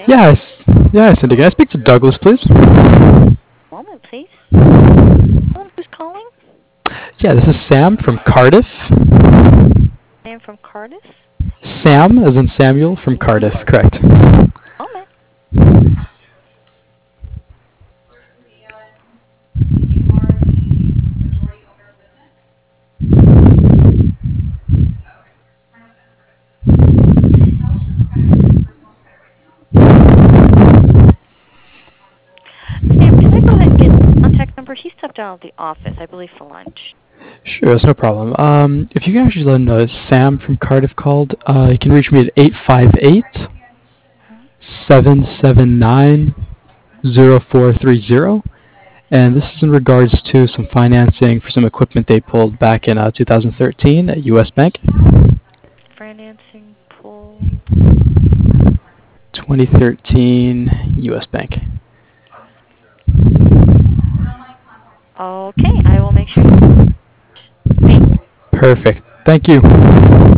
Day. Yes. Yes, Cindy. Can I speak to Douglas, please? Moment, please. Who's calling? Yeah, this is Sam from Cardiff. Name from Cardiff. Sam, as in Samuel, from Cardiff. Correct. Moment. Sam, can I go ahead and get the contact number? He stepped out of the office, I believe, for lunch. Sure, that's no problem. If you can actually let him know it's Sam from Cardiff called, you can reach me at 858 Hmm? 779 0430. And this is in regards to some financing for some equipment they pulled back in 2013 at US Bank. Financing pulled. 2013 US Bank. Okay, I will make sure. Thank you. Perfect. Thank you.